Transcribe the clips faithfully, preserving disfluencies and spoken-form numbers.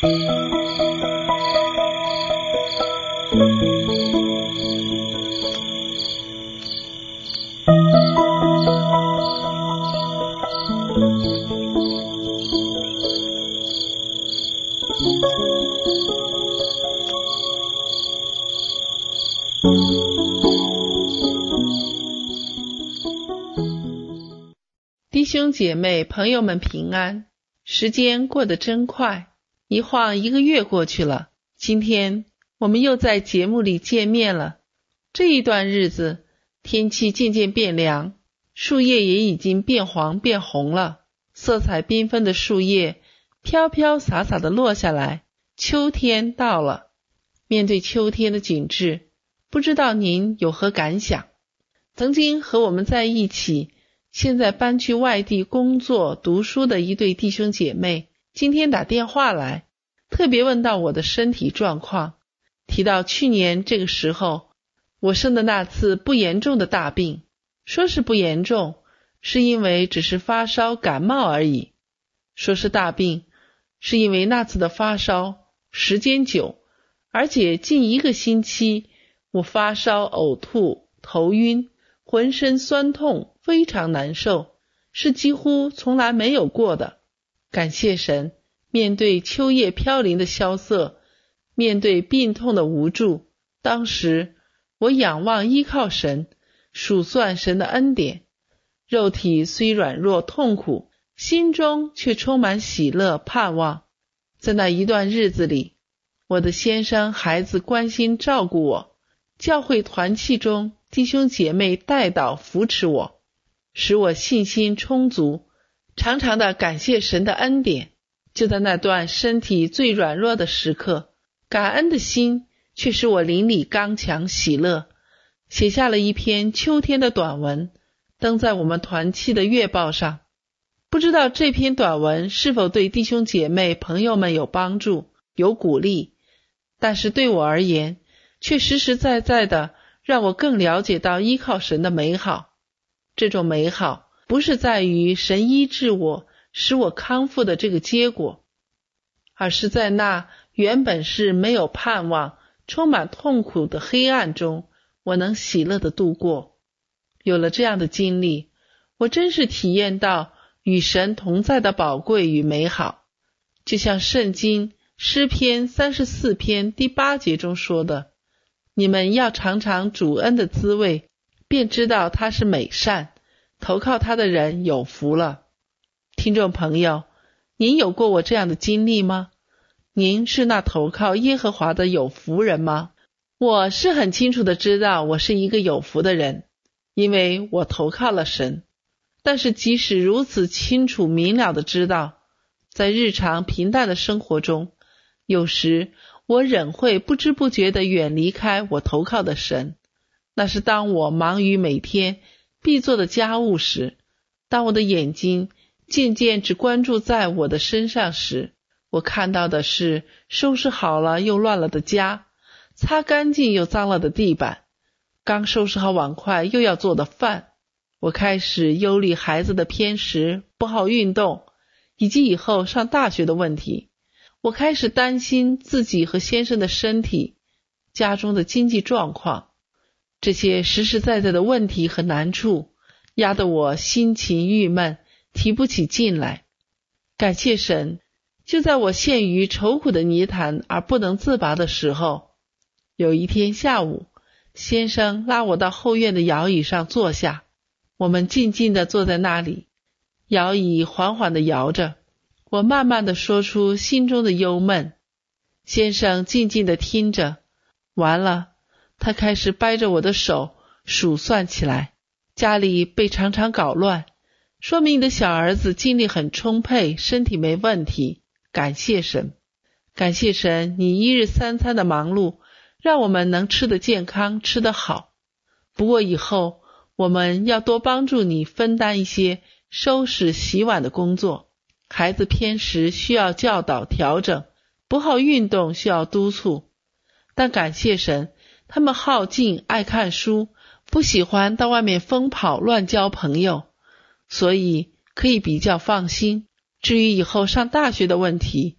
弟兄姐妹朋友们平安，时间过得真快，一晃一个月过去了。今天我们又在节目里见面了。这一段日子天气渐渐变凉，树叶也已经变黄变红了，色彩缤纷的树叶飘飘洒洒地落下来，秋天到了。面对秋天的景致，不知道您有何感想？曾经和我们在一起，现在搬去外地工作读书的一对弟兄姐妹，今天打电话来，特别问到我的身体状况，提到去年这个时候我生的那次不严重的大病，说是不严重，是因为只是发烧感冒而已，说是大病，是因为那次的发烧时间久，而且近一个星期我发烧、呕吐、头晕，浑身酸痛，非常难受，是几乎从来没有过的。感谢神，面对秋叶飘零的萧瑟，面对病痛的无助，当时我仰望依靠神，数算神的恩典，肉体虽软弱痛苦，心中却充满喜乐盼望。在那一段日子里，我的先生孩子关心照顾我，教会团契中弟兄姐妹带导扶持我，使我信心充足，常常的感谢神的恩典。就在那段身体最软弱的时刻，感恩的心却使我灵里刚强喜乐，写下了一篇秋天的短文，登在我们团契的月报上。不知道这篇短文是否对弟兄姐妹朋友们有帮助有鼓励，但是对我而言却实实在在的让我更了解到依靠神的美好。这种美好不是在于神医治我使我康复的这个结果，而是在那原本是没有盼望充满痛苦的黑暗中，我能喜乐地度过。有了这样的经历，我真是体验到与神同在的宝贵与美好。就像圣经诗篇三十四篇第八节中说的，你们要尝尝主恩的滋味，便知道他是美善，投靠他的人有福了。听众朋友，您有过我这样的经历吗？您是那投靠耶和华的有福人吗？我是很清楚的知道我是一个有福的人，因为我投靠了神。但是即使如此清楚明了的知道，在日常平淡的生活中，有时我仍会不知不觉地远离开我投靠的神。那是当我忙于每天必做的家务时，当我的眼睛渐渐只关注在我的身上时，我看到的是收拾好了又乱了的家，擦干净又脏了的地板，刚收拾好碗筷又要做的饭。我开始忧虑孩子的偏食、不好运动，以及以后上大学的问题。我开始担心自己和先生的身体，家中的经济状况。这些实实在在的问题和难处，压得我心情郁闷，提不起劲来。感谢神，就在我陷于愁苦的泥潭而不能自拔的时候，有一天下午，先生拉我到后院的摇椅上坐下，我们静静地坐在那里，摇椅缓缓地摇着，我慢慢地说出心中的忧闷。先生静静地听着，完了，他开始掰着我的手数算起来。家里被常常搞乱，说明你的小儿子精力很充沛，身体没问题。感谢神，感谢神，你一日三餐的忙碌，让我们能吃得健康，吃得好。不过以后我们要多帮助你分担一些收拾洗碗的工作。孩子偏食需要教导调整，不好运动需要督促。但感谢神，他们好静爱看书，不喜欢到外面疯跑乱交朋友，所以可以比较放心。至于以后上大学的问题，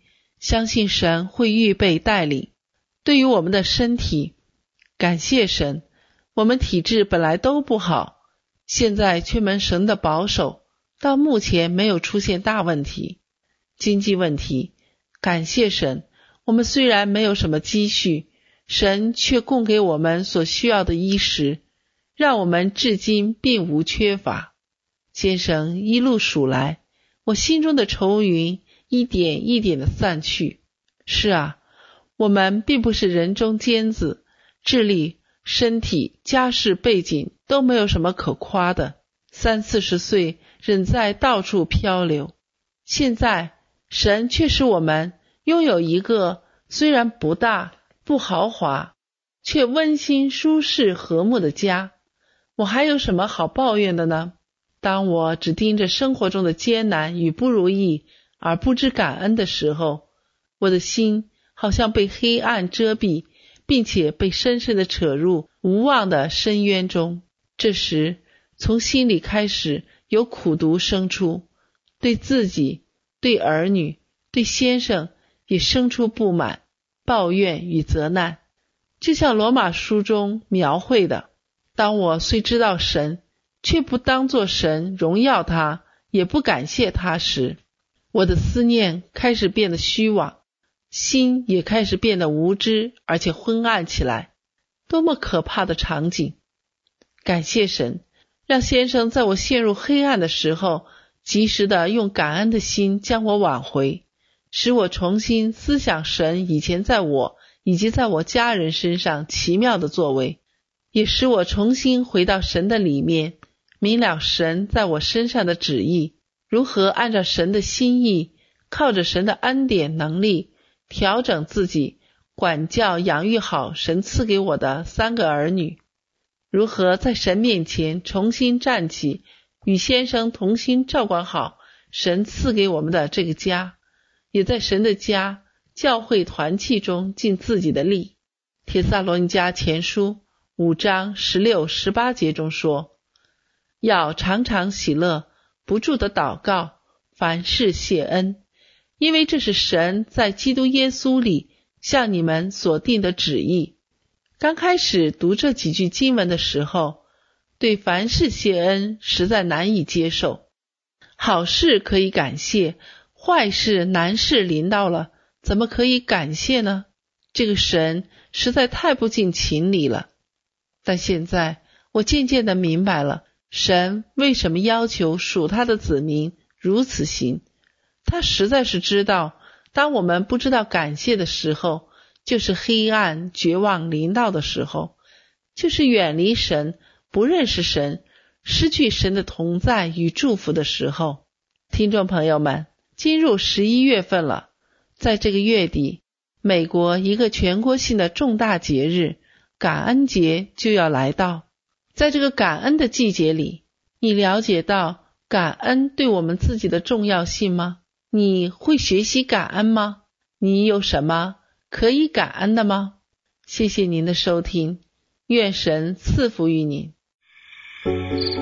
相信神会预备带领。对于我们的身体，感谢神，我们体质本来都不好，现在却蒙神的保守，到目前没有出现大问题。经济问题，感谢神，我们虽然没有什么积蓄，神却供给我们所需要的衣食，让我们至今并无缺乏。先生一路数来，我心中的愁云一点一点的散去。是啊，我们并不是人中尖子，智力、身体、家世背景都没有什么可夸的，三四十岁仍在到处漂流。现在神却使我们拥有一个虽然不大不豪华，却温馨舒适和睦的家。我还有什么好抱怨的呢？当我只盯着生活中的艰难与不如意而不知感恩的时候，我的心好像被黑暗遮蔽，并且被深深地扯入无望的深渊中。这时从心里开始有苦毒生出，对自己、对儿女、对先生也生出不满、抱怨与责难。就像罗马书中描绘的，当我虽知道神，却不当作神荣耀他，也不感谢他时，我的思念开始变得虚妄，心也开始变得无知而且昏暗起来。多么可怕的场景！感谢神，让先生在我陷入黑暗的时候，及时的用感恩的心将我挽回，使我重新思想神以前在我以及在我家人身上奇妙的作为，也使我重新回到神的里面，明了神在我身上的旨意，如何按照神的心意，靠着神的恩典能力，调整自己，管教养育好神赐给我的三个儿女，如何在神面前重新站起，与先生同心照管好神赐给我们的这个家，也在神的家教会团契中尽自己的力。帖撒罗尼迦前书五章十六、十八节中说，要常常喜乐，不住的祷告，凡事谢恩，因为这是神在基督耶稣里向你们所定的旨意。刚开始读这几句经文的时候，对凡事谢恩实在难以接受。好事可以感谢，坏事难事临到了，怎么可以感谢呢？这个神实在太不近情理了。但现在我渐渐地明白了，神为什么要求属他的子民如此行。他实在是知道，当我们不知道感谢的时候，就是黑暗绝望临到的时候，就是远离神、不认识神、失去神的同在与祝福的时候。听众朋友们，进入十一月份了，在这个月底，美国一个全国性的重大节日感恩节就要来到。在这个感恩的季节里，你了解到感恩对我们自己的重要性吗？你会学习感恩吗？你有什么可以感恩的吗？谢谢您的收听，愿神赐福于您。